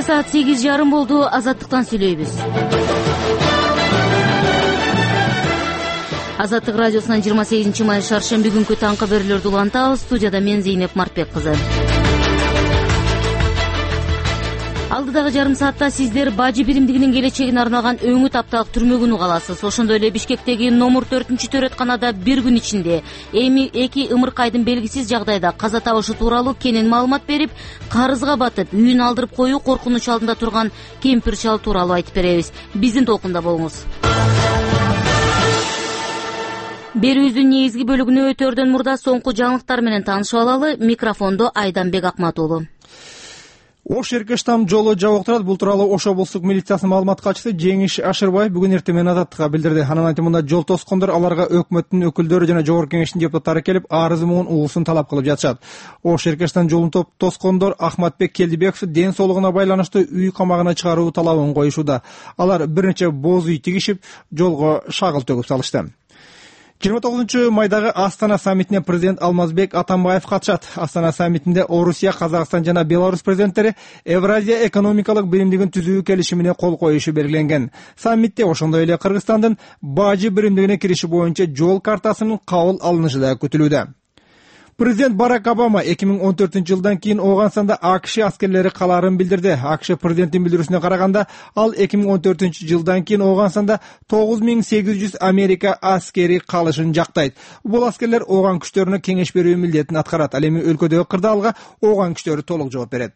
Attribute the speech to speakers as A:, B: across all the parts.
A: саат 8:30 болду. Азаттыктан сүйлөйбүз. Азаттык радиосунан 28 май шаршемби күнкү таңкы берүүлөрдү улантабыз. Студияда мен Зейнеп Мартбек кызы. Алдыдагы жарым саатта сиздер Бажы биримдигинин келечегине арналган өңүт апталык түрмө күнү каласыз. Ошондой эле Бишкектеги номер 4-төрөтканада бир күн ичинде эки ымыркайдын белгисиз жагдайда каза табышы тууралуу кенен маалымат берип, карызга батып, үйүн алдырып коюу коркунуч алдында турган кемпир чал тууралуу айтып беребиз. Биздин толкунда болуңуз. Берүүбүздүн негизги бөлүгүнө өтөрдөн мурда соңку жаңылыктар менен таанышып алалы. Микрофондо Айданбек Акматуулу.
B: Ош Эркештам жолу жабык турат. Бул тууралуу Ош облустук милициясынын маалымат катчысы Жеңиш Ашырбаев бүгүн эртең менен Азаттыкка билдирди. Анын айтымында жол тоскондор аларга өкмөттүн өкүлдөрү жана жогорку кеңештин депутаттары келип, арызы менен угуусун талап кылып жатышат. Ош Эркештам жолун тоскондор Ахматбек Келдибеков ден соолугуна байланыштуу үй камагына чыгаруу талабын коюшууда. Алар бир нече боз үй тигишип, жолго шагыл төгүп салышты. 29-майдагы Астана саммитине президент Алмазбек Атамбаев катышат. Астана саммитинде Орусия, Казакстан жана Беларусь президенттери Евразия экономикалык биримдигин түзүү келишимине кол коюшу белгиленген. Саммитте ошондой эле Кыргызстандын Бажы биримдигине кириши боюнча жол картасынын кабыл алынышы да күтүлүүдө. Президент Барак Обама 2014-жылдан кийин Ооганстанда АКШ аскерлери калаарын билдирди. АКШ президенттин билдирүүсүнө караганда, ал 2014-жылдан кийин Ооганстанда 9800 Америка аскери калышын жактайт. Бул аскерлер Ооган күчтөрүнө кеңеш берүү милдетин аткарат. Ал эми өлкөдөгү кырдаалга Ооган күчтөрү толук жооп берет.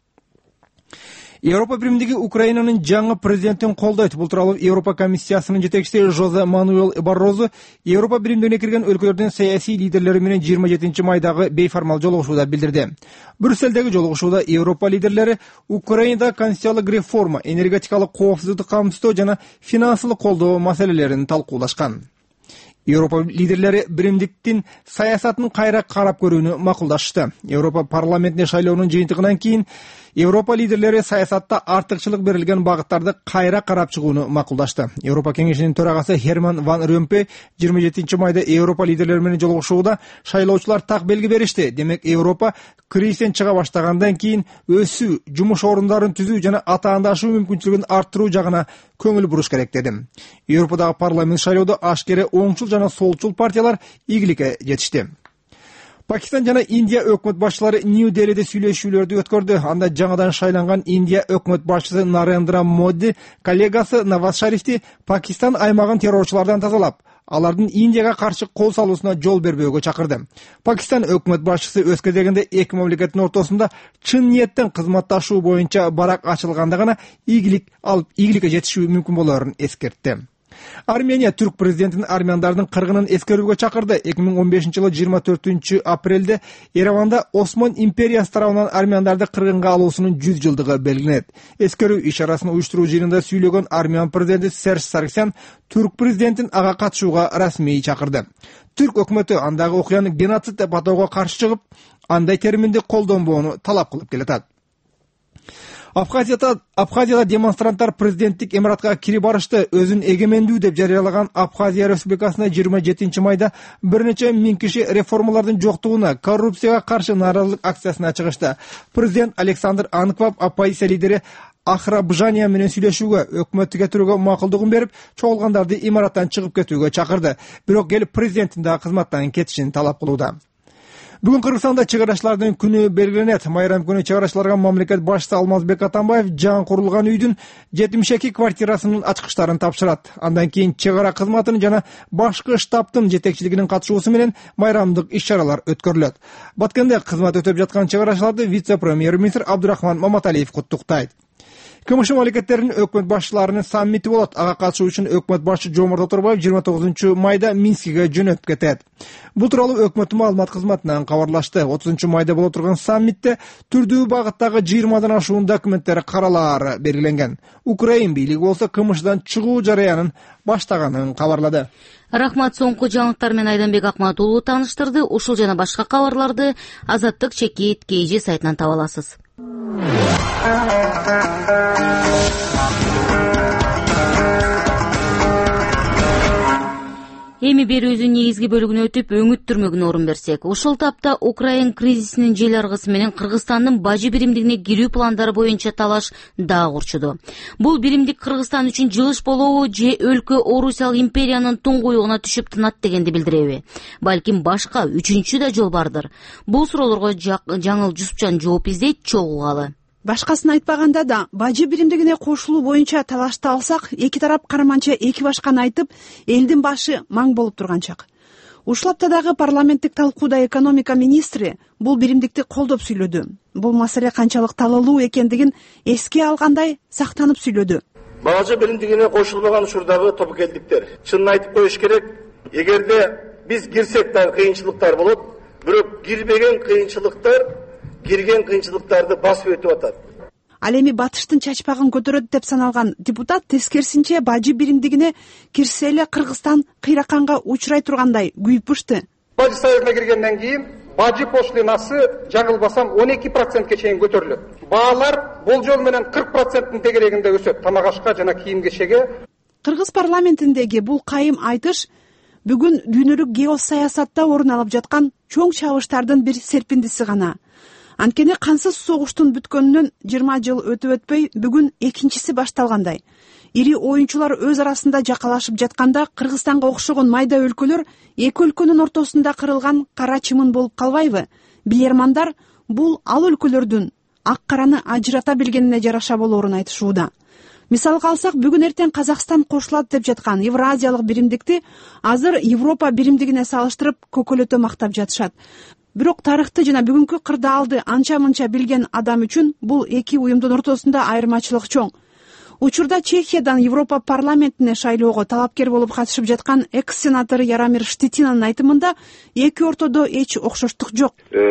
B: Европа биримдиги Украинанын жаңы президентин колдойт. Бул тууралуу Европа комиссиясынын жетекчиси Жозе Мануэл Баррозу Европа биримдигине кирген өлкөлөрдүн саясий лидерлери менен 27-майдагы бейформал жолугушууда билдирди. Брюссельдеги жолугушууда Европа лидерлери Украинада конституциялык реформа, энергетикалык коопсуздукту камсыздоо жана финансылык колдоо маселелерин талкуулашкан. Европа лидерлери биримдиктин саясатын кайра карап көрүүнү макулдашты. Европа парламентине шайлоонун жыйынтыгынан кийин Европа лидерлери саясатта артыкчылык берилген багыттарды кайра карап чыгууну макулдашты. Европа кеңешинин төрагасы Херман Ван Ромпей 27-майда Европа лидерлери менен жолугушууда шайлоочулар так белги беришти. Демек, Европа кризистен чыга баштагандан кийин өсүү, жумуш орундарын түзүү жана атаандашуу мүмкүнчүлүгүн арттыруу жагына көңүл буруш керек деди. Европадагы парламент шайлоодо ашкере оңчул жана солчул партиялар ийгиликке жетишти. Пакистан жана Индия өкмөт башчылары Нью-Делиде сүйлөшүүлөрдү өткөрдү. Анда жаңадан шайланган Индия өкмөт башчысы Нарендра Моди коллегасы Наваз Шарифти Пакистан аймагын террорчулардан тазалап, алардын Индияга каршы кол салуусуна жол бербөөгө чакырды. Пакистан өкмөт башчысы өз кезегинде эки мамлекеттин ортосунда чын ниеттен кызматташуу боюнча барак ачылганда гана ийгиликке жетишүү мүмкүн болоорун эскертти. Армения түрк президентин армяндардын кыргынын эскерүүгө чакырды. 2015-жылы 24-апрелде Ереванда Осман империясы тарабынан армяндарды кыргынга алуусунун 100 жылдыгы белгиленет. Эскерүү иш-чарасын уюштуруу жыйынында сүйлөгөн армян президенти Серж Саргсян түрк президентин ага катышууга расмий чакырды. Түрк өкмөтү андагы окуяны геноцид деп атоого каршы чыгып, андай терминди колдонбоону талап кылып келатат. Абхазияда демонстранттар президенттик имаратка кирип барышты. Өзүн эгемендүү деп жарыялаган Абхазия республикасында 27-майда бир нече миң киши реформалардын жоктугуна, коррупцияга каршы нааразылык акциясына чыгышты. Президент Александр Анкваб оппозиция лидери Ахрабжания менен сүйлөшүүгө, өкмөттү кетирүүгө макулдугун берип, чогулгандарды имараттан чыгып кетүүгө чакырды. Бирок эл президенттин да кызматтан кетишин талап кылууда. Бүгүн Кыргызстанда чыгарачылардын күнү белгиленет. Майрам күнү чыгарачыларга мамлекет башчысы Алмазбек Атамбаев жаңы курулган үйдүн 72 квартирасынын ачкычтарын тапшырат. Андан кийин чыгара кызматынын жана башкы штабтын жетекчилигинин катышуусу менен майрамдык иш-чаралар өткөрүлөт. Баткенде кызмат өтөп жаткан чыгарачыларды вице-премьер-министр Абдурахман Маматалиев куттуктайт. КМШ мамлекеттеринин өкмөт башчыларынын саммити болот. Ага катышуу үчүн өкмөт башчы Жомарт Оторбаев 29-майда Минскиге жөнөп кетет. Бул тууралуу өкмөттүн маалымат кызматынан кабарлашты. 30-майда боло турган саммитте түрдүү багыттагы 20дан ашуун документтер каралаары белгиленген. Украин бийлиги болсо КМШдан чыгуу жарыянын баштаганын кабарлады.
A: Рахмат, соңку жаңылыктар менен Айданбек Акматуулу тааныштырды. Ушул жана башка кабарларды Азаттык чекит KG сайтынан таба аласыз. Эми берүүбүздүн негизги бөлүгүнө өтүп, өңүт түрмөгүнө орун берсек. Ушул тапта Украин кризисинин жел аргысы менен Кыргызстандын бажы биримдигине кирүү пландары боюнча талаш дагы урчуду. Бул биримдик Кыргызстан үчүн жылыш болобу же өлкө Орусиялык империянын туңгуюгуна түшүп тынат дегенди билдиреби? Балким башка үчүнчү да жол бардыр. Бул суроолорго Жаңыл Жусупчан жооп издейт, чогулгалы.
C: Башкасын айтпаганда да, бажы биримдигине кошулуу боюнча талашты алсак, эки тарап карманча эки башканы айтып, элдин башы маң болуп турган чак. Ушул аптадагы парламенттик талкууда экономика министри бул биримдикти колдоп сүйлөдү. Бул маселе канчалык талаалуу экендигин эске алгандай сактанып сүйлөдү.
D: Бажы биримдигине кошулбаган учурдагы тобокелдиктер. Чынын айтып коюш керек, эгерде биз кирсек да кыйынчылыктар болот, бирок кирбеген кирген кыйынчылыктарды басып өтүп атат.
C: Ал эми батыштын чачпагын көтөрөт деп саналган депутат тескерисинче бажы биримдигине кирсе эле Кыргызстан кыйраканга учурай тургандай күйүп ушты.
E: Бажы союзуна киргенден кийин бажы пошлинасы жаңылбасам 12%ке чейин көтөрүлөт. Баалар болжол менен 40%-тын тегерегинде өсөт, тамак ашка жана кийим кечеге.
C: Кыргыз парламентиндеги бул кайым айтыш бүгүн дүйнөлүк геосаясатта орун алып жаткан чоң чабыштардын бир серпиндиси гана. Анткени кансыз согуштун бүткөнүнөн 20 жыл өтүп өтпөй бүгүн экинчиси башталгандай. Ири оюнчулар өз арасында жакалашып жатканда Кыргызстанга окшогон майда өлкөлөр эки өлкөнүн ортосунда кырылган кара чымын болуп калбайбы? Билермандар бул ал өлкөлөрдүн ак караны ажырата билгенине жараша болоорун айтышууда. Мисалга алсак, бүгүн эртең Казакстан кошулат деп жаткан Евразиялык биримдикти азыр Европа биримдигине салыштырып көкөлөтө мактап жатышат. Бирок тарыхты жана бүгүнкү кырдаалды анча-мынча билген адам үчүн бул эки уюмдун ортосунда айырмачылык чоң. Учурда Чехиядан Европа парламентине шайлоого талапкер болуп катышып жаткан экс-сенатор Яромир Штетинанын айтымында эки ортодо эч окшоштук жок.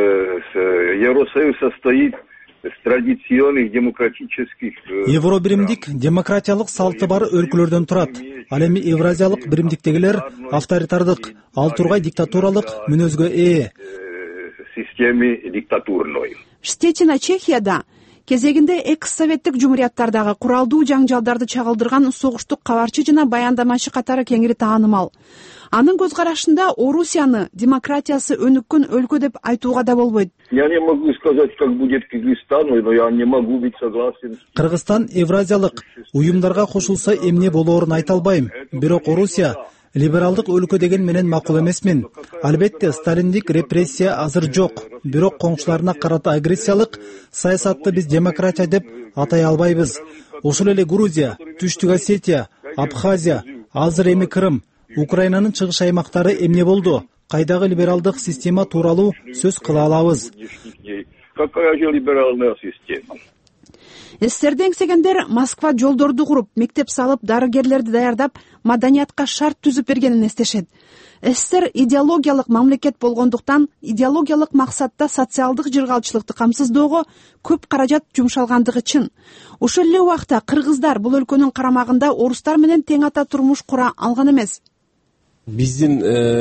F: Евросоюз состоит из традиционных демократических.
B: Евробиримдик демократиялык салты бар өлкөлөрдөн турат. Ал эми Евразиялык биримдиктегилер авторитардык, ал тургай диктатуралык мүнөзгө ээ.
F: Системе диктатурной.
C: Штетина Чехияда кезегинде экс-советтик жумурияттардагы куралдуу жаңжалдарды чагылдырган согуштук кабарчы жана баяндамачы катары кеңири таанымал. Анын көз карашында Орусияны демократиясы өнүккөн өлкө деп айтууга да болбойт.
F: Я не могу сказать, как будет Кыргызстан, но я не могу быть согласен.
B: Кыргызстан Евразиялык уюмдарга кошулса эмне болоорун айта албайм. Бирок Орусия либералдык өлкө деген менен макул эмесмин. Албетте сталиндик репрессия азыр жок, бирок коңшуларына карата агрессиялык саясатты биз демократия деп атай албайбыз. Ошол эле Грузия, Түштүк Осетия, Абхазия, азыр эми Крым, Украинанын чыгыш аймактары эмне болду? Кайдагы либералдык система тууралуу сөз кыла алабыз.
F: Какая же либеральная система?
C: Эстерди эңсегендер Москва жолдорду куруп, мектеп салып, дарыгерлерди даярдап, маданиятка шарт түзүп бергенин эстешет. СССР идеологиялык мамлекет болгондуктан идеологиялык максатта социалдык жыргалчылыкты камсыздоого көп каражат жумшалгандыгы чын. Ошол эле убакта кыргыздар бул өлкөнүн карамагында орустар менен тең ата турмуш кура алган эмес.
G: Биздин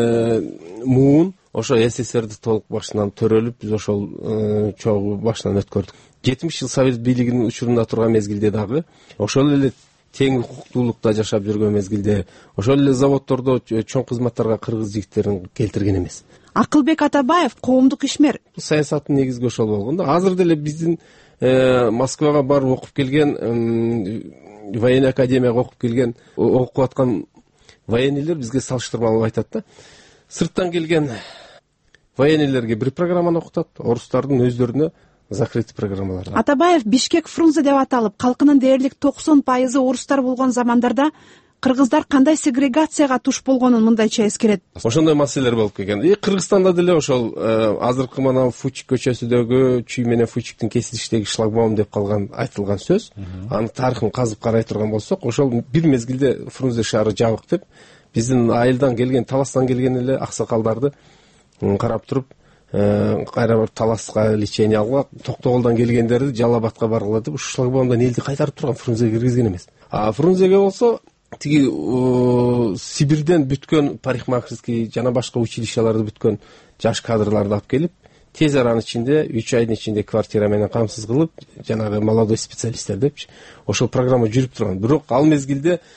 G: муун ошо СССРди толук башынан төрөлүп, биз ошол чогуу башынан өткөрдүк. 70 жыл Совет бийлигинин учурунда турган мезгилде дагы ошол эле тең укуктуулукта жашап жүргөн мезгилде ошол эле заводдордо чоң кызматтарга кыргыз жигиттерин келтирген эмес.
C: Акылбек Атабаев коомдук ишмер.
G: Саясаттын негизги ошол болгон да. Азыр деле биздин Москвага барып окуп келген, военный академияга окуп келген, окуп аткан военныйлер бизге салыштырмалуу айтат да. Сырттан келген военныйлерге бир программаны окутат, орустардын өздөрүнө закрытый программалар.
C: Атабаев Бишкек Фрунзе деп аталып, калкынын дээрлик 90% орустар болгон замандарда кыргыздар кандай сегрегацияга туш болгонун мындайча эскерет.
G: Ошондой маселелер болуп келген. Кыргызстанда деле ошол азыркы мына Фучик көчөсүдөгү Чүй менен Фучиктин кесилиштеги шлагбаум деп калган айтылган сөз. Анын тарыхын казып карай турган болсок, ошол бир мезгилде Фрунзе шаары жабык деп биздин айылдан келген, Таластан келген эле аксакалдарды карап туруп, кайра бир Таласка лечение алгыла, Токтогулдан келгендерди Жалал Абадка баргыла деп ушу шлагбаумдан элди кайтарып турган Фрунзеге киргизген эмес. А Фрунзеге болсо тиги Сибирден бүткөн парикмахерский жана башка училищаларды бүткөн жаш кадрларды алып келип, тез аранын ичинде 3 айдын ичинде квартира менен камсыз кылып, жанагы молодой специалисттер депчи, ошол программа жүрүп турган. Бирок ал мезгилде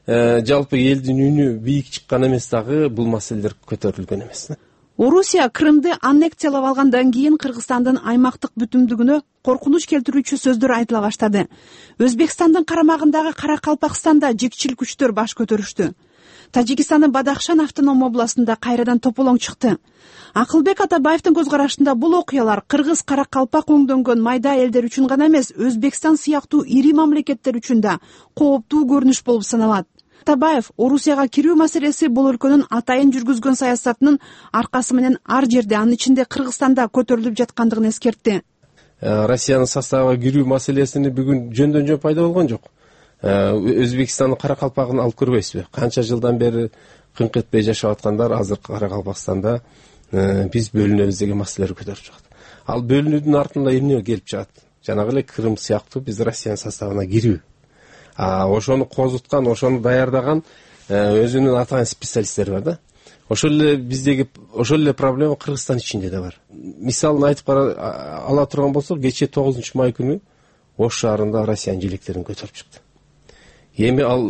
G: жалпы элдин үнү бийик чыккан эмес дагы бул маселелер көтөрүлгөн эмес.
C: Орусия Крымды аннексиялап алгандан кийин Кыргызстандын аймактык бүтүндүгүнө коркунуч келтирүүчү сөздөр айтыла баштады. Өзбекстандын карамагындагы Каракалпакстанда жекчил күчтөр баш көтөрүштү. Тажикстандын Бадахшан автоном областында кайрадан тополоң чыкты. Акылбек Атабаевдин көз карашында бул окуялар Кыргыз Каракалпак оңдөнгөн майда элдер үчүн гана эмес, Өзбекстан сыяктуу ири мамлекеттер үчүн да кооптуу көрүнүш болуп саналат. Атабаев Орусияга кирүү маселеси бул өлкөнүн атайын жүргүзгөн саясатынын аркасы менен ар жерде, анын ичинде Кыргызстанда көтөрүлүп жаткандыгын эскертти.
G: Россиянын составына кирүү маселесини бүгүн жөндөн жөн пайда болгон жок. Өзбекстандын Каракалпагын алып көрбөйсүзбү? Канча жылдан бери кыңк этпей жашап аткандар азыр Каракалпакстанда биз бөлүнөбүз деген маселелер көтөрүп чыгат. Ал бөлүнүүдүн артында эмне келип чыгат? Жанагы эле Крым сыяктуу биз Россиянын составына кирүү. Ошону козуткан, ошону даярдаган өзүнүн атайын специалисттери бар да. Ошол эле проблема Кыргызстан ичинде да бар. Мисалын айтып ала турган болсок, кечээ 9-май күнү Ош шаарында Россиянын желектерин көтөрүп чыкты. Эми ал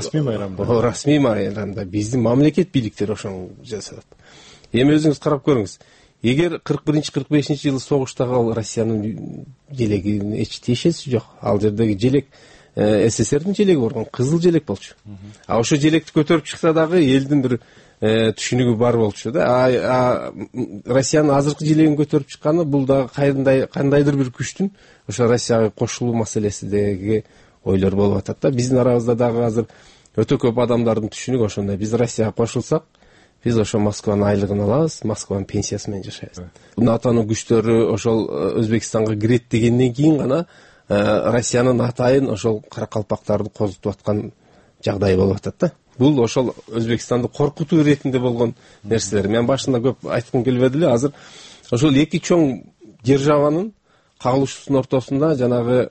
G: расмий майрамда биздин мамлекет бийликтери ошону жасап. Эми өзүңүз карап көрүңүз. Эгер 41-45 жылы согуштагы ал Россиянын желегине эч тиешеси жок. Ал жердеги желек СССРдин желеги болгон, кызыл желек болчу. Ошо желекти көтөрүп чыкса дагы элдин бир түшүнүгү бар болчу да. Россиянын азыркы желегин көтөрүп чыкканы бул дагы кандайдыр бир күчтүн ошо Россияга кошулуу маселесидеги ойлор болуп атат да. Биздин арабызда дагы азыр өтө көп адамдардын түшүнүгү ошондой. Биз Россияга кошулсак, биз ошо Москванын айлыгын алабыз, Москванын пенсиясы менен жашайбыз. НАТОнун күчтөрү ошол Өзбекстанга кирет дегенден кийин гана Россиянын атайын ошол каракалпактарды козутуп аткан жагдай болуп атат да. Бул ошол Өзбекстанды коркутуу иретинде болгон нерселер. Мен башында көп айткым келбеди эле. Азыр ошол эки чоң державанын кагылышуусунун ортосунда жанагы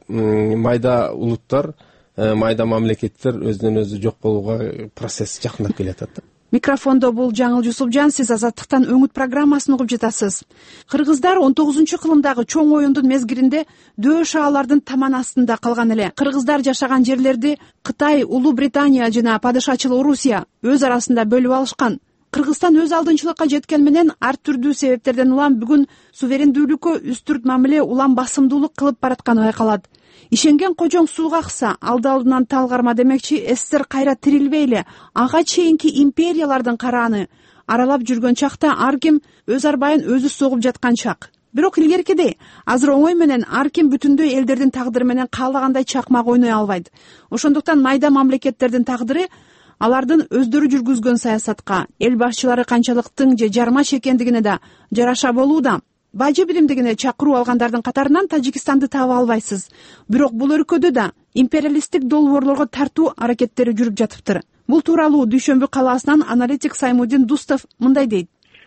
G: майда улуттар, майда мамлекеттер өзүнөн өзү жок болууга процесс жакындап келатат да.
C: Микрофондо бул Жаңыл Жусупжан, сиз Азаттыктан өңүт программасын угуп жатасыз. Кыргыздар 19-кылымдагы чоң оюндун мезгилинде дөө шаалардын таман астында калган эле. Кыргыздар жашаган жерлерди Кытай, Улуу Британия жана падышачыл Орусия өз арасында бөлүп алышкан. Кыргызстан өз алдынчылыкка жеткен менен ар түрдүү себептерден улам бүгүн суверендүүлүккө үстүрт мамиле, улам басымдуулук кылып баратканы байкалат. Ишенген кожоң сууга акса, алды-алдынан тал карма демекчи, СССР кайра тирилбейли, ага чейинки империялардын карааны аралап жүргөн чакта ар ким өз арбайын өзү согуп жаткан чак. Бирок илгеркидей, азыр оңой менен ар ким бүтүндөй элдердин тагдыры менен каалагандай чакмак ойной албайт. Ошондуктан майда мамлекеттердин тагдыры алардын өздөрү жүргүзгөн саясатка, эл башчылары канчалык тың же жармаш экендигине да жараша болууда. Бажы биримдигине чакыруу алгандардын катарынан Тажикстанды таба албайсыз. Бирок бул өлкөдө да империалисттик долбоорлорго тартуу аракеттери жүрүп жатыптыр. Бул тууралуу Дүйшөмбү калаасынан аналитик Саймудин Дустов мындай дейт.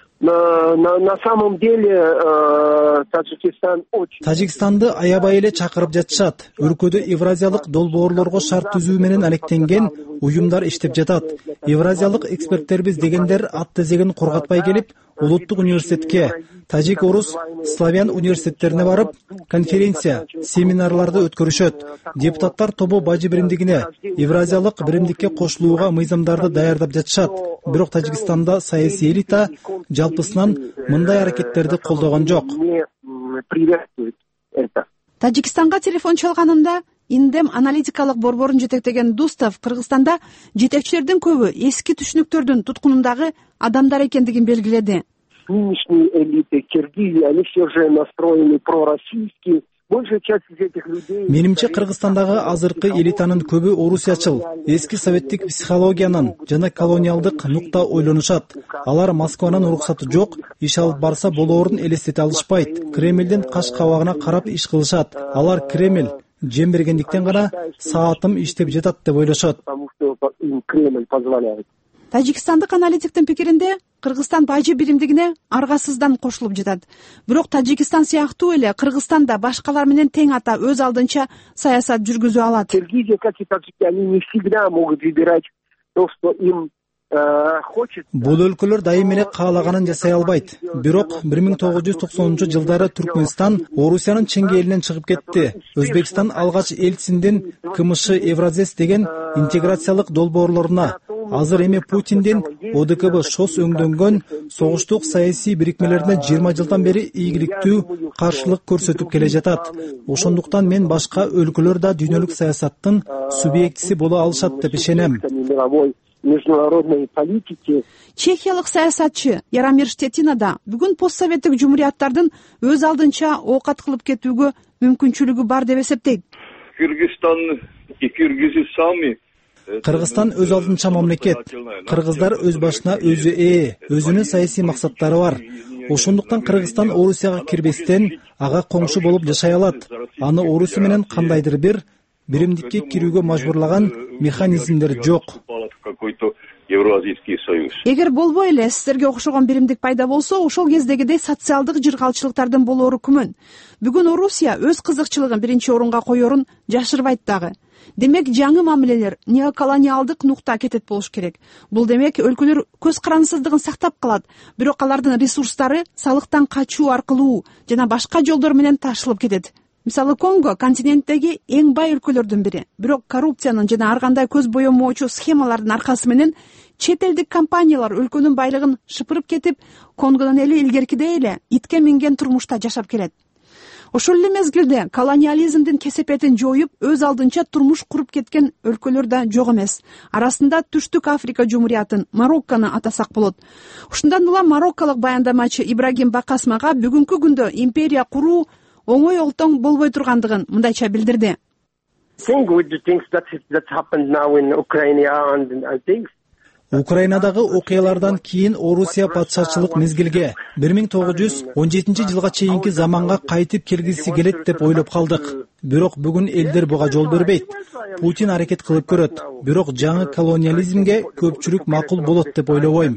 H: На самом деле
I: Тажикстанды аябай эле чакырып жатышат. Өлкөдө евразиялык долбоорлорго шарт түзүү менен алектенген уюмдар иштеп жатат. Евразиялык эксперттербиз дегендер ат тезегин корготпай келип, улуттук университетке, тажик, орус, славян университеттерине барып, конференция, семинарларды өткөрүшөт. Депутаттар тобу бажы биримдигине, евразиялык биримдикке кошулууга мыйзамдарды даярдап жатышат. Бирок Тажикстанда саясий элита жалпысынан мындай аракеттерди колдогон жок.
C: Тажикстанга телефон чалганымда Индем аналитикалык борборун жетектеген Дустов Кыргызстанда жетекчилердин көбү эски түшүнүктөрдүн туткунундагы адамдар экендигин белгиледи.
H: Нынешние элиты Киргизии, они все же настроены пророссийски.
I: Менимче Кыргызстандагы азыркы элитанын көбү орусиячыл, эски советтик психологиянын жана колониалдык нукта ойлонушат. Алар Москванын уруксаты жок, иш алып барса болоорун элестете алышпайт. Кремлдин каш кабагына карап иш кылышат. Алар Кремль жем бергендиктен гана саатым иштеп жатат деп ойлошот.
C: Тажикстандык аналитиктин пикиринде Кыргызстан бажы биримдигине аргасыздан кошулуп жатат. Бирок Тажикстан сыяктуу эле Кыргызстан да башкалар менен тең ата өз алдынча саясат жүргүзө алат.
H: Киргизия, как и Таджикия, они не всегда могут выбирать то, что им хочет.
I: Бул өлкөлөр дайым эле каалаганын жасай албайт. Бирок 1990-жылдары Түркмөнстан Орусиянын чеңгээлинен чыгып кетти. Өзбекстан алгач элчисиндин КМШ Евразес деген интеграциялык долбоорлоруна, азыр эми Путиндин ОДКБ ШОС өңдөнгөн согуштук саясий бирикмелерине 20 жылдан бери ийгиликтүү каршылык көрсөтүп келе жатат. Ошондуктан мен башка өлкөлөр да дүйнөлүк саясаттын субъектиси боло алышат деп ишенем.
H: Международной политики.
C: Чехиялык саясатчы Яромир Штетина да бүгүн постсоветтик жумурияттардын өз алдынча оокат кылып кетүүгө мүмкүнчүлүгү бар деп эсептейт.
F: Кыргызстан и кыргызы сами.
I: Кыргызстан өз алдынча мамлекет. Кыргыздар өз башына өзү өзүнүн саясий максаттары бар. Ошондуктан Кыргызстан Орусияга кирбестен ага коңшу болуп жашай алат. Аны Орусия менен кандайдыр бир биримдикке кирүүгө мажбурлаган механизмдер жок.
C: Эгер болбой эле сиздерге окшогон биримдик пайда болсо, ошол кездегидей социалдык жыргалчылыктардын болоору күмөн. Бүгүн Орусия өз кызыкчылыгын биринчи орунга коерун жашырбайт дагы. Демек жаңы мамилелер неоколониалдык нукта кетет болуш керек. Бул демек өлкөлөр көз карансыздыгын сактап калат, бирок алардын ресурстары салыктан качуу аркылуу жана башка жолдор менен ташылып кетет. Мисалы Конго континенттеги эң бай өлкөлөрдүн бири. Бирок коррупциянын жана ар кандай көз боемоочу схемалардын аркасы менен чет элдик компаниялар өлкөнүн байлыгын шыпырып кетип, Конгонун эли илгеркидей эле итке минген турмушта жашап келет. Ошол эле мезгилде колониализмдин кесепетин жоюп, өз алдынча турмуш куруп кеткен өлкөлөр да жок эмес. Арасында Түштүк Африка жумуриятын, Мароккону атасак болот. Ушундан улам марокколук баяндамачы Ибрагим Бакасмага бүгүнкү күндө империя куруу оңой олтоң болбой тургандыгын мындайча билдирди.
I: Украинадагы окуялардан кийин Орусия патшачылык мезгилге 1917 жылга чейинки заманга кайтып келгиси келет деп ойлоп калдык. Бирок бүгүн элдер буга жол бербейт. Путин аракет кылып көрөт. Бирок жаңы колониализмге көпчүлүк макул болот деп ойлобойм.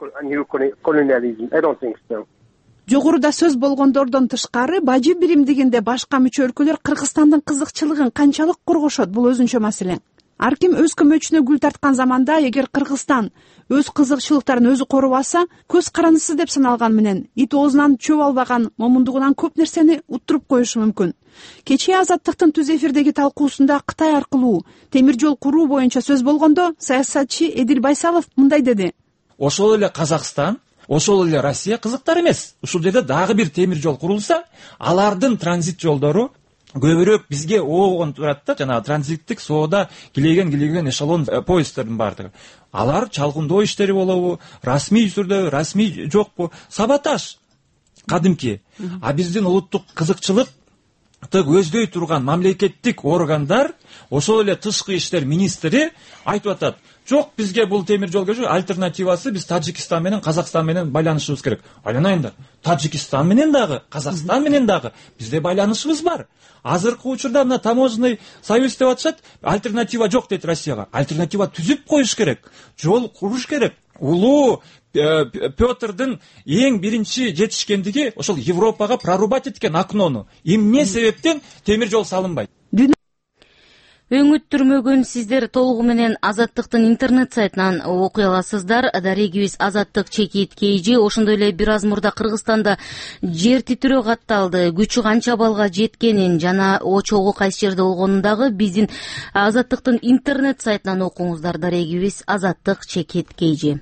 C: Жогоруда сөз болгондордон тышкары бажы биримдигинде башка мүчө өлкөлөр Кыргызстандын кызыкчылыгын канчалык коргошот, бул өзүнчө маселе. Ар ким өз көмөчүнө гүл тарткан заманда эгер Кыргызстан өз кызыкчылыктарын өзү корубаса, көз карандысы деп саналган менен ит оозунан чөп албаган момундугунан көп нерсени уттуруп коюшу мүмкүн. Кечээ Азаттыктын түз эфирдеги талкуусунда Кытай аркылуу темир жол куруу боюнча сөз болгондо саясатчы Эдил Байсалов мындай деди.
J: Ошол эле Казакстан, ошол эле Россия кызыктар эмес. Ушул жерде дагы бир темир жол курулса, алардын транзит жолдору көбүрөөк бизге оогон турат да, жана транзиттик соода килейген эшелон поезддердин баардыгы. Алар чалгындоо иштери болобу, расмий түрдө, расмий жокпу, саботаж кадимки. А биздин улуттук кызыкчылык көздөй турган мамлекеттик органдар, ошол эле тышкы иштер министри айтып атат: жок, бизге бул темир жол керек, альтернативасы биз Таджикистан менен Казакстан менен байланышыбыз керек. Айланайындар, Таджикистан менен дагы, Казакстан менен дагы бизде байланышыбыз бар. Азыркы учурда мына таможенный союз деп атышат, альтернатива жок дейт Россияга. Альтернатива түзүп коюш керек, жол куруш керек. Улуу Петрдин эң биринчи жетишкендиги ошол Европага прорубать эткен окнону. Эмне себептен темир жол салынбайт?
A: Өңүттүрмөгүн сиздер толугу менен Азаттыктын интернет сайтынан окуй аласыздар. Дарегибиз Азаттык чекит KG. Ошондой эле бир аз мурда Кыргызстанда жер титирөө катталды. Күчү канча балга жеткенин жана очогу кайсы жерде болгонун дагы биздин Азаттыктын интернет сайтынан окуңуздар. Дарегибиз Азаттык чекит KG.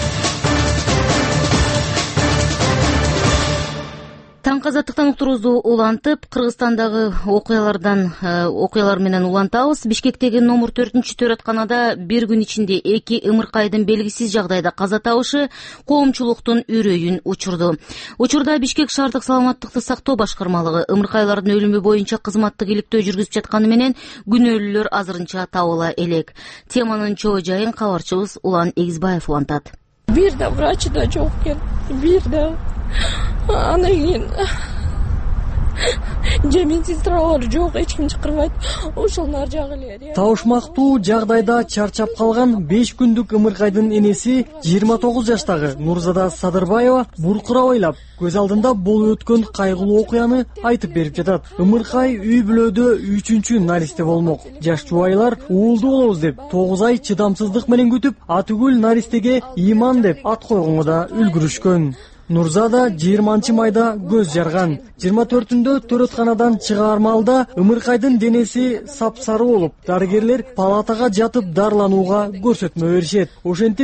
A: Таңкы Азаттыктан уктуруубузду улантып, Кыргызстандагы окуялар менен улантабыз. Бишкектеги номер 4-төрөтканада бир күн ичинде 2 ымыркайдын белгисиз жагдайда каза табышы коомчулуктун үрөйүн учурду. Учурда Бишкек шаардык саламаттыкты сактоо башкармалыгы ымыркайлардын өлүмү боюнча кызматтык иликтөө жүргүзүп жатканы менен күнөөлүүлөр азырынча табыла элек. Теманын чоо жайын кабарчыбыз Улан Эгизбаев улантат.
K: Бир да врач да жок экен. Бир да. Анан кийин же медсестралар жок, эч ким чакырбайт. Ошол нар жагы эле.
L: Табышмактуу жагдайда чарчап калган 5 күндүк ымыркайдын энеси 29 жаштагы Нурзада Садырбаева буркура ойлап, көз алдында болуп өткөн кайгылуу окуяны айтып берип жатат. Ымыркай үй бүлөдө 3-чү наристе болмок. Жаш жубайлар уулду болобуз деп 9 ай чыдамсыздык менен күтүп, атүгүл наристеге Иман деп ат койгонго да үлгүрүшкөн. Нурзада 20 майда көз жарган. 24-түндө төрөтканадан чыгармалда ымыркайдын денеси сапсары болуп, дарыгерлер палатага жатып дарыланууга көрсөтмө беришет. Ошентип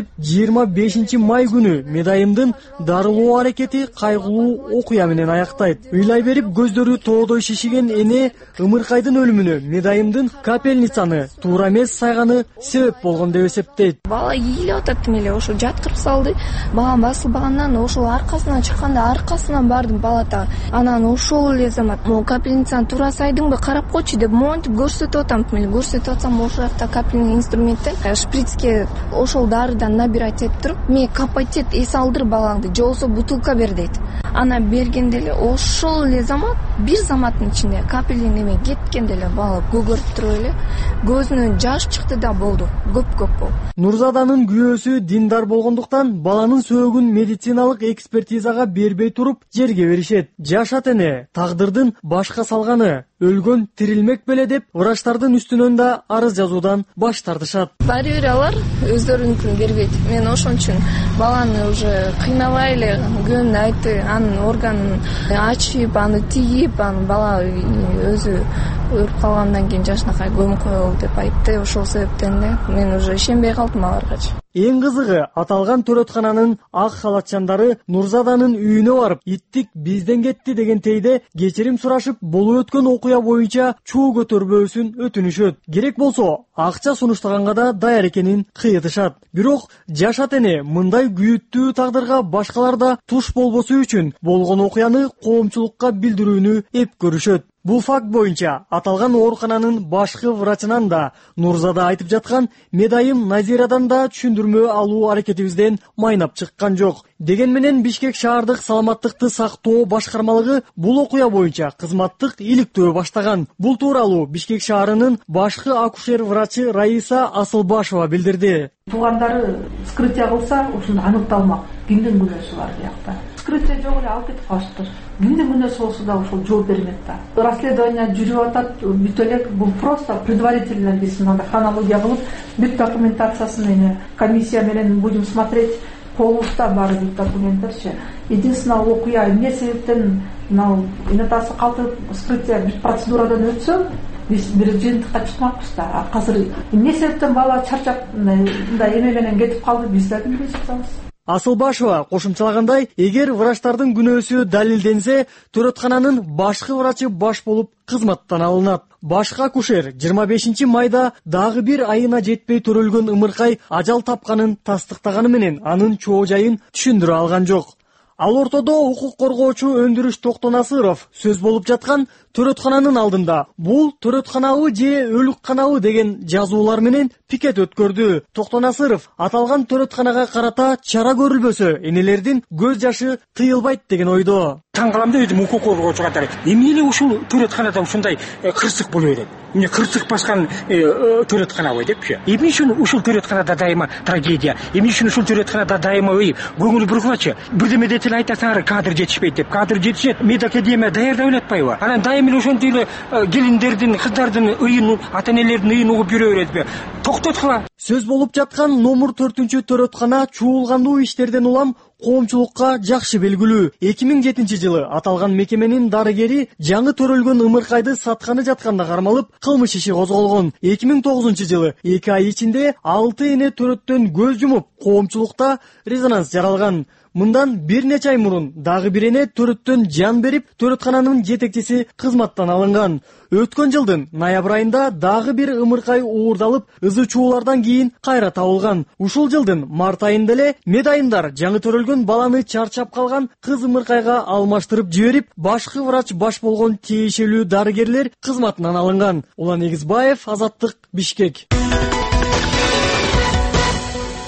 L: 25 май күнү Медайымдын дарылоо аракети кайгылуу окуя менен аяктайт. Ыйлай берип көздөрү тоодой шишиген эне ымыркайдын өлүмүнө Медайымдын капельницаны туура эмес сайганы себеп болгон деп эсептейт.
K: Бала ийилип атат эле, ошо жаткырып салды. Балам басылбагандан ошол аркасынан чыкканда аркасынан бардым палатага. Анан ошол эле замат могу капельницаны туура сайдыңбы, карап койчу деп монтип көрсөтүп атам. Мен көрсөтүп атсам ошол жакта капельный инструменттен шприцке ошол дарыдан набирать этип туруп, мен капать эт, эс алдыр балаңды, же болбосо бутылка бер дейт. Ана бергенде эле ошол эле замат, бир заматтын ичинде капельный неме кеткенде эле бала көгөрүп туруп эле көзүнөн жаш чыкты да болду, көп болду.
L: Нурзаданын күйөөсү диндар болгондуктан баланын сөөгүн медициналык экспертизага бербей туруп жерге беришет. Жашат эне тагдырдын башка салганы, өлгөн тирилмек беле деп врачтардын үстүнөн да арыз жазуудан баш тартышат.
K: Баары бир алар өздөрүнүкүн бербейт. Мен ошон үчүн баланы уже кыйнабай эле күн айтты, анын органын ачып, аны тигип, аны бала өзү өлүп калгандан кийин жашынакай көмүп коелу деп айтты. Ошол себептен эле мен уже ишенбей калдым аларгачы.
L: Эң кызыгы, аталган төрөткананын ак халатчандары Нурзаданын үйүнө барып, иттик бизден кетти деген тейде кечирим сурашып, болуп өткөн окуя боюнча чуу көтөрбөсүн өтүнүшөт. Керек болсо, акча сунуштаганга да даяр экенин кыйытышат. Бирок жашат эне мындай күйүттүү тагдырга башкалар да туш болбосу үчүн болгон окуяны коомчулукка билдирүүнү эп көрүшөт. Бул факт боюнча аталган оорукананын башкы врачынан да Нурзада айтып жаткан Медайым Назирадан да түшүндүрмө алуу аракетибизден майнап чыккан жок. Деген менен Бишкек шаардык саламаттыкты сактоо башкармалыгы бул окуя боюнча кызматтык иликтөө баштаган. Бул тууралуу Бишкек шаарынын башкы акушер врачы Раиса Асылбашева билдирди.
M: Туугандары вскрытие кылса, ушуну аныкталмак. Кимдин күнөөсү бар биякта? Вскрытие жок эле алып кетип калышыптыр. Кимдин күнөөсү болсо да ошол жооп бермек да. Расследование жүрүп атат, бүт эле бул просто предварительно биз мындай хронология кылып, бүт документациясын комиссия менен будем смотреть. Полуста бар бир документтерчи. Единственное окуя эмне себептен мына инатасы калтырып вскрытие бир процедурадан өтсө, биз бир жыйынтыкка чыкмакпыз да. Азыр эмне себептен бала чарчап мындай эме менен кетип калды, биз да билбей жатабыз.
L: Асылбашева кошумчалагандай, эгер врачтардын күнөөсү далилденсе, төрөткананын башкы врачы баш болуп кызматтан алынат. Башкы акушер 25 майда дагы бир айына жетпей төрөлгөн ымыркай ажал тапканын тастыктаганы менен анын чоо жайын түшүндүрө алган жок. Ал ортодо укук коргоочу Өндүрүш Токтонасыров сөз болуп жаткан төрөткананын алдында бул төрөтканабы же өлүкканабы деген жазуулар менен пикет өткөрдү. Токтонасыров аталган төрөтканага карата чара көрүлбөсө энелердин көз жашы тыйылбайт деген ойдо.
N: Таң калам да өзүм укук коргоочу катары. Эмне эле ушул төрөтканада ушундай кырсык боло берет? Эмне кырсык баскан төрөтканабы депчи? Эмне үчүн ушул төрөтканада дайыма трагедия? Эмне үчүн ушул төрөтканада дайыма көңүл бургулачы? Бирдеме деле айтасаңар кадр жетишпейт деп. Кадр жетишет, медакадемия даярдап эле Анан дайыма эле ошентип эле келиндердин, кыздардын ыйын, ата-энелердин ыйын угуп жүрө беретпи? Токтоткула.
L: Сөз болуп жаткан номер 4-чү төрөткана чуулгандуу иштерден улам коомчулукка жакшы белгилүү. 2007 жылы аталган мекеменин дарыгери жаңы төрөлгөн ымыркайды сатканы жатканда кармалып, кылмыш иши козголгон. 2009 жылы 2 ай ичинде 6 эне төрөттөн көз жумуп, коомчулукта резонанс жаралган. Мындан бир нече ай мурун дагы бир эне төрөттөн жан берип, төрөткананын жетекчиси кызматтан алынган. Өткөн жылдын ноябрь айында дагы бир ымыркай уурдалып, ызы чуулардан кийин кайра табылган. Ушул жылдын март айында эле медайымдар жаңы төрөлгөн баланы чарчап калган кыз ымыркайга алмаштырып жиберип, башкы врач баш болгон тиешелүү дарыгерлер кызматынан алынган. Улан Эгизбаев, Азаттык, Бишкек.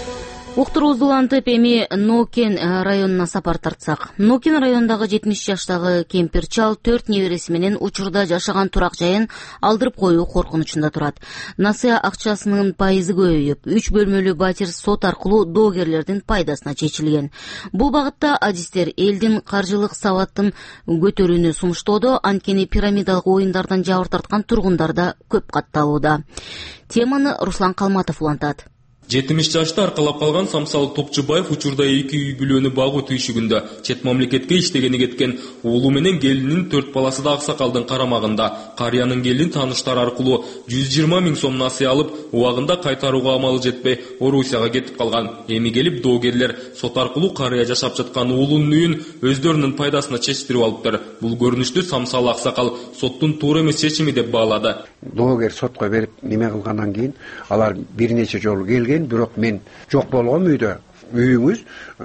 A: Уктуруубузду улантып эми Нокен районуна сапар тартсак. Нокен районундагы 70 жаштагы кемпир чал 4 небереси менен учурда жашаган турак жайын алдырып коюу коркунучунда турат. Насыя акчасынын пайызы көбөйүп, 3 бөлмөлүү батир сот аркылуу доогерлердин пайдасына чечилген. Бул багытта адистер элдин каржылык сабатын көтөрүүнү сунуштоодо, анткени пирамидалык оюндардан жабыр тарткан тургундар да көп катталууда. Теманы Руслан Калматов улантат.
O: 70 жашта аркалап калган Самсалы Топчубаев учурда 2 үй бүлөнү багуу түйшүгүндө чет мамлекетке иштегени кеткен уулу менен келинин 4 баласы да аксакалдын карамагында. Карыянын келин тааныштары аркылуу 120 миң сом насыя алып, убагында кайтарууга амалы жетпей, Орусияга кетип калган. Эми келип доогерлер сот аркылуу карыя жашап жаткан уулунун үйүн өздөрүнүн пайдасына чечтирип алыптыр. Бул көрүнүштү Самсалы аксакал соттун туура эмес чечими деп баалады.
P: Доогер сотко берип неме кылгандан кийин алар бир нече жолу келген, бирок мен жок болгом үйдө. Үйүңүз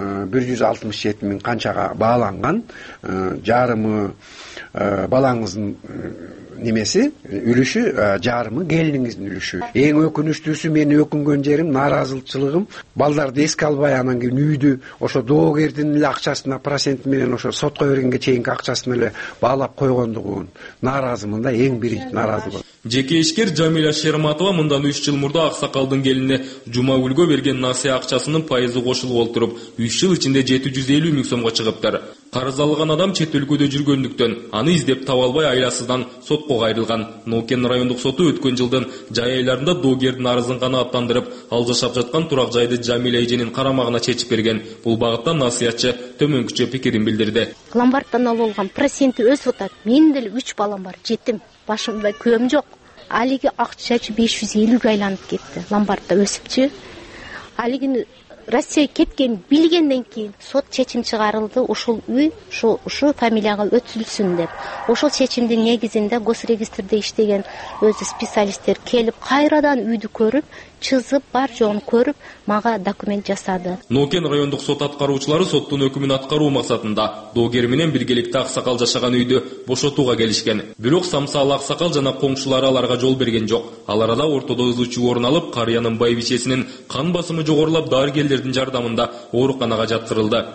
P: 167 миң канчага бааланган, жарымы балаңыздын немеси, үлүшү, жарымы келиниңиздин үлүшү. Эң өкүнүчтүүсү, мен өкүнгөн жерим, нааразычылыгым, балдарды эске албай анан кийин үйдү ошо доогердин эле акчасына процент менен ошо сотко бергенге чейинки акчасын эле баалап койгондугун нааразымын да, эң биринчи нааразы.
O: Жеке ишкер Жамиля Шерматова мындан 3 жыл мурда аксакалдын келине Жумагүлгө берген насыя акчасынын пайызы кошулуп олтуруп, 3 жыл ичинде 750 миң сомго чыгыптыр. Карыз алган адам чет өлкөдө жүргөндүктөн аны издеп таба албай айласыздан сотко кайрылган. Нокен райондук соту өткөн жылдын жай айларында доогердин арызын канааттандырып, ал жашап жаткан турак жайды Жамиля эженин карамагына чечип берген. Бул багытта насыятчы төмөнкүчө пикирин билдирди.
Q: Ломбардтан алган проценти өсүп атат. Менин деле 3 балам бар, жетим. Башымда көм жок. Алиги акчачы 550 айланып кетти. Ломбардта өсүпчү. Алигин Россия кеткен билгенден кийин сот чечим чыгарылды. Ушул үй ушу фамилияга өтүлсүн деп. Ошол чечимдин негизинде госрегистрде иштеген өзү специалисттер келип кайрадан үйдү көрүп, чызып, бар жоон көрүп, мага документ жасады.
O: Нокен райондук сот аткаруучулары соттун өкүмүн аткаруу максатында доогер менен биргеликте аксакал жашаган үйдү бошотууга келишкен. Бирок Самсалы аксакал жана коңшулары аларга жол берген жок. Ал арада ортодо ызычуу орун алып, карыянын байбичесинин кан басымы жогорулап, дарыгерлердин жардамында ооруканага жаткырылды.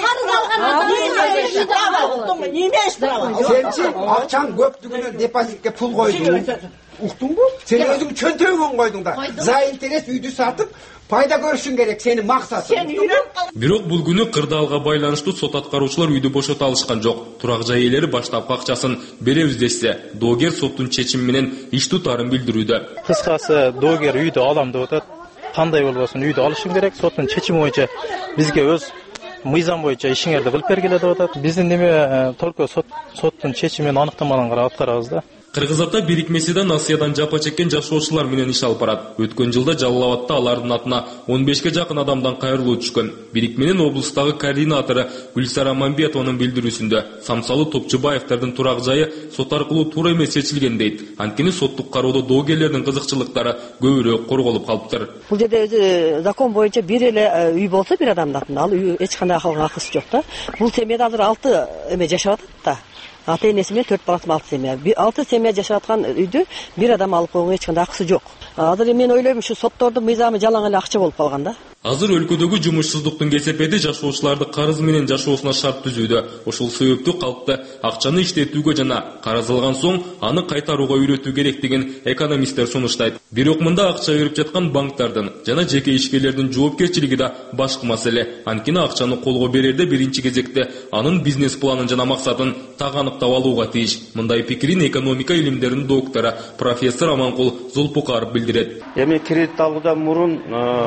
P: Сенчи акчаң көптүгүнөн депозитке пул койдуң. Уктуңбу? Сен өзүң чөнтөгүн койдуң да. За интерес үйдү сатып, пайда көрүшүң керек, сени максатың.
O: Бирок бул күнү кырдаалга байланыштуу сот аткаруучулар үйдү бошото алышкан жок. Турак жай ээлери баштапкы акчасын беребиз десе, доогер соттун чечими менен иш тутаарын билдирүүдө.
R: Кыскасы, доогер үйдү алам деп атат. Кандай болбосун үйдү алышым керек, соттун чечими боюнча бизге өз мыйзам боюнча ишиңерди кылып бергиле деп атат. Биздин неме только соттун чечимин аныктамадан карап аткарабыз да.
O: Кыргызстанда бирикмесиде насыядан жапа чеккен жашоочулар менен иш алып барат. Өткөн жылда Жалал Абадта алардын атына 15ге жакын адамдан кайрылуу түшкөн. Бирикменин облустагы координатору Гүлсара Мамбетованын билдирүүсүндө Самсалы Топчубаевдин турак жайы сот аркылуу туура эмес чечилген дейт. Анткени соттук кароодо доогерлердин кызыкчылыктары көбүрөөк корголуп калыптыр.
S: Бул жерде өзү закон боюнча бир эле үй болсо бир адамдын атында, ал үй эч кандай калган акысы жок да. Бул семьяда азыр 6 эме жашап атат да. Ата-энеси менен 4 баласы 6 семья. 6 семья жашап аткан үйдү бир адам алып койгонго эч кандай акысы жок. Азыр мен ойлойм, ушу соттордун мыйзамы жалаң эле акча болуп калган да.
O: Азыр өлкөдөгү жумушсуздуктун кесепети жашоочуларды карыз менен жашоосуна шарт түзүүдө. Ошол себептүү калкты акчаны иштетүүгө жана карыз алган соң аны кайтарууга үйрөтүү керек деген экономисттер сунуштайт. Бирок мында акча берип жаткан банктардын жана жеке ишкерлердин жоопкерчилиги да башкы маселе. Анткени акчаны колго берерде биринчи кезекте анын бизнес планын жана максатын так аныктап алууга тийиш. Мындай пикирин экономика илимдеринин доктору профессор Аманкул Зулпукаров билдирет.
T: Эми кредит алуудан мурун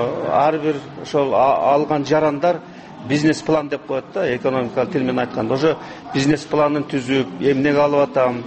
T: ар бир ошол алган жарандар бизнес план деп коет да, экономикалык тил менен айтканда. Ошо бизнес планын түзүп, эмнеге алып атам,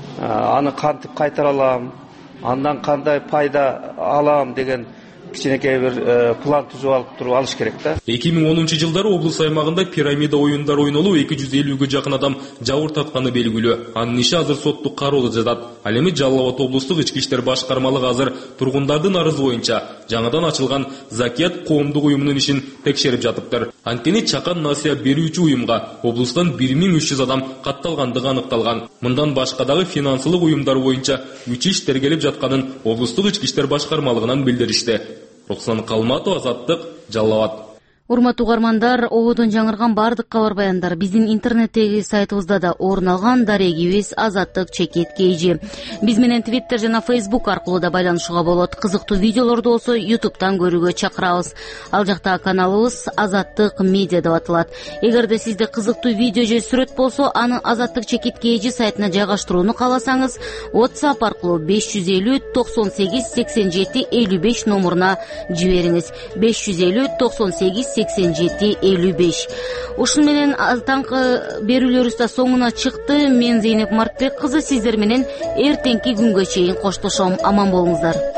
T: аны кантип кайтара алам, андан кандай пайда алам деген кичинекей бир план түзүп алып туруп алыш керек да.
O: 2010 жылдары облус аймагында пирамида оюндар ойнолуп 250ге жакын адам жабыр тартканы белгилүү. Анын иши азыр соттук кароодо жатат. Ал эми Жалал Абад облустук ички иштер башкармалыгы азыр тургундардын арызы боюнча жаңадан ачылган Закият коомдук уюмунун ишин текшерип жатыптыр. Анткени чакан насыя берүүчү уюмга облустан 1300 адам катталгандыгы аныкталган. Мындан башка дагы финансылык уюмдар боюнча 3 иш тергелип жатканын облустук ички иштер башкармалыгынан билдиришти. Рухсан Калматов, Азаттык, Жалал Абад.
A: Урматтуу угармандар, ободон жаңырган бардык кабар баяндар биздин интернеттеги сайтыбызда да орун алган. Дарегибиз Азаттык чекит KG. Биз менен Twitter жана Facebook аркылуу да байланышууга болот. Кызыктуу видеолорду болсо YouTube'дан көрүүгө чакырабыз. Ал жакта каналыбыз Азаттык Медиа деп аталат. Эгерде сизде кызыктуу видео же сүрөт болсо, аны Азаттык чекит KG сайтына жайгаштырууну кааласаңыз, WhatsApp аркылуу 550 98 87 55 номуруна жибериңиз. 550 98 87 55. Ушун менен таңкы берүүлөрүбүз да соңуна чыкты. Мен Зейнеп Мартбек кызы сиздер менен эртеңки күнгө чейин коштошом. Аман болуңуздар.